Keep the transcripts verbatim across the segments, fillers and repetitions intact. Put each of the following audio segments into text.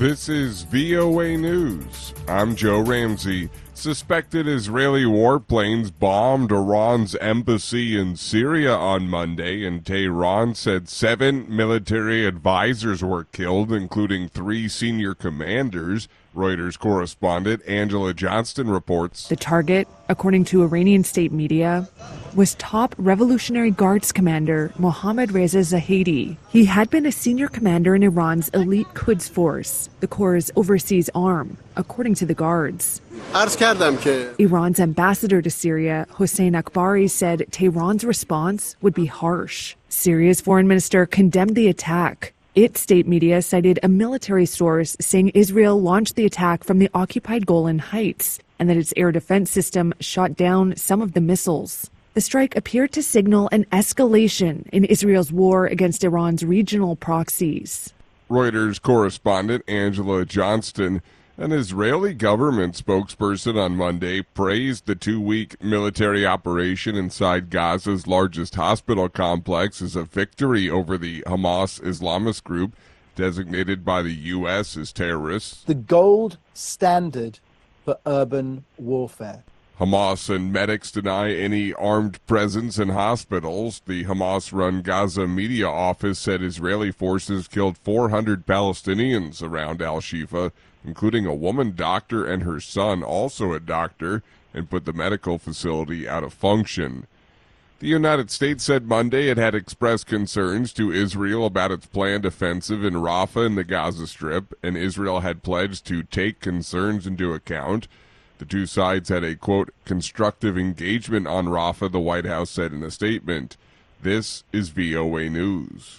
This is V O A News. I'm Joe Ramsey. Suspected Israeli warplanes bombed Iran's embassy in Syria on Monday, and Tehran said seven military advisors were killed, including three senior commanders. Reuters correspondent Angela Johnston reports. The target, according to Iranian state media, was top Revolutionary Guards commander Mohammad Reza Zahedi. He had been a senior commander in Iran's elite Quds force, the Corps' overseas arm, according to the Guards. Iran's ambassador to Syria, Hossein Akbari, said Tehran's response would be harsh. Syria's foreign minister condemned the attack. Its state media cited a military source saying Israel launched the attack from the occupied Golan Heights and that its air defense system shot down some of the missiles. The strike appeared to signal an escalation in Israel's war against Iran's regional proxies. Reuters correspondent Angela Johnston. An Israeli government spokesperson on Monday praised the two-week military operation inside Gaza's largest hospital complex as a victory over the Hamas Islamist group, designated by the U S as terrorists. The gold standard for urban warfare. Hamas and medics deny any armed presence in hospitals. The Hamas-run Gaza media office said Israeli forces killed four hundred Palestinians around Al-Shifa, including a woman doctor and her son, also a doctor, and put the medical facility out of function. The United States said Monday it had expressed concerns to Israel about its planned offensive in Rafah and the Gaza Strip, and Israel had pledged to take concerns into account. The two sides had a, quote, constructive engagement on Rafah, the White House said in a statement. This is V O A News.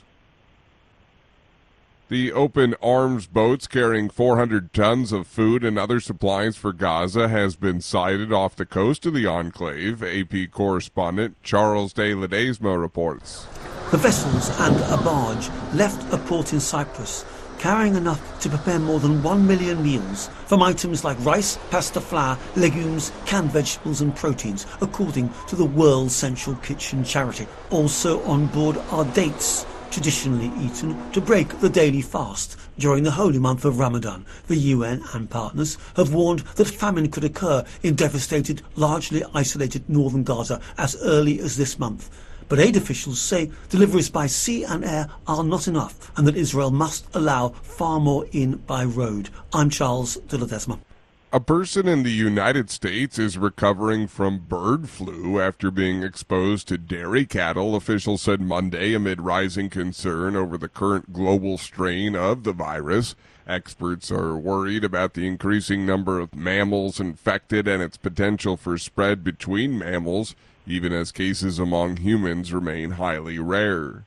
The open arms boats carrying four hundred tons of food and other supplies for Gaza has been sighted off the coast of the enclave. A P correspondent Charles de Ledesma reports. The vessels and a barge left a port in Cyprus, carrying enough to prepare more than one million meals from items like rice, pasta, flour, legumes, canned vegetables and proteins, according to the World Central Kitchen charity. Also on board are dates, traditionally eaten to break the daily fast during the holy month of Ramadan. The U N and partners have warned that famine could occur in devastated, largely isolated northern Gaza as early as this month. But aid officials say deliveries by sea and air are not enough and that Israel must allow far more in by road. I'm Charles de Ledesma. A person in the United States is recovering from bird flu after being exposed to dairy cattle, officials said Monday, amid rising concern over the current global strain of the virus. Experts are worried about the increasing number of mammals infected and its potential for spread between mammals, even as cases among humans remain highly rare.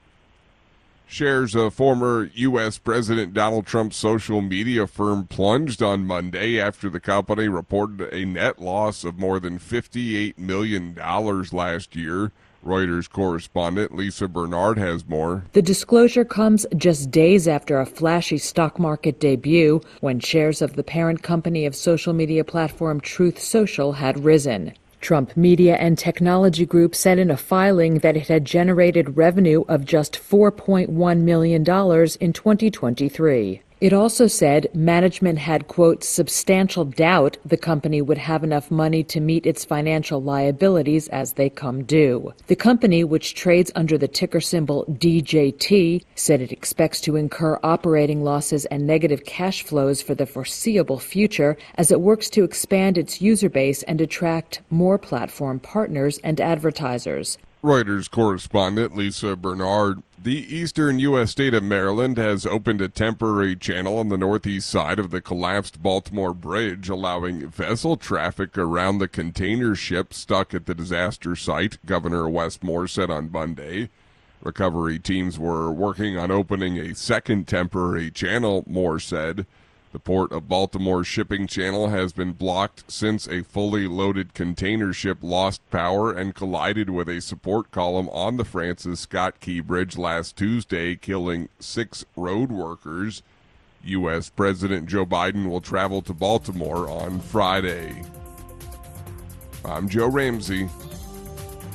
Shares of former U S President Donald Trump's social media firm plunged on Monday after the company reported a net loss of more than fifty-eight million dollars last year. Reuters correspondent Lisa Bernard has more. The disclosure comes just days after a flashy stock market debut when shares of the parent company of social media platform Truth Social had risen. Trump Media and Technology Group said in a filing that it had generated revenue of just four point one million dollars in twenty twenty-three. It also said management had, quote, substantial doubt the company would have enough money to meet its financial liabilities as they come due. The company, which trades under the ticker symbol D J T, said it expects to incur operating losses and negative cash flows for the foreseeable future as it works to expand its user base and attract more platform partners and advertisers. Reuters correspondent Lisa Bernard. The eastern U S state of Maryland has opened a temporary channel on the northeast side of the collapsed Baltimore Bridge, allowing vessel traffic around the container ship stuck at the disaster site, Governor Wes Moore said on Monday. Recovery teams were working on opening a second temporary channel, Moore said. The Port of Baltimore shipping channel has been blocked since a fully loaded container ship lost power and collided with a support column on the Francis Scott Key Bridge last Tuesday, killing six road workers. U S President Joe Biden will travel to Baltimore on Friday. I'm Joe Ramsey.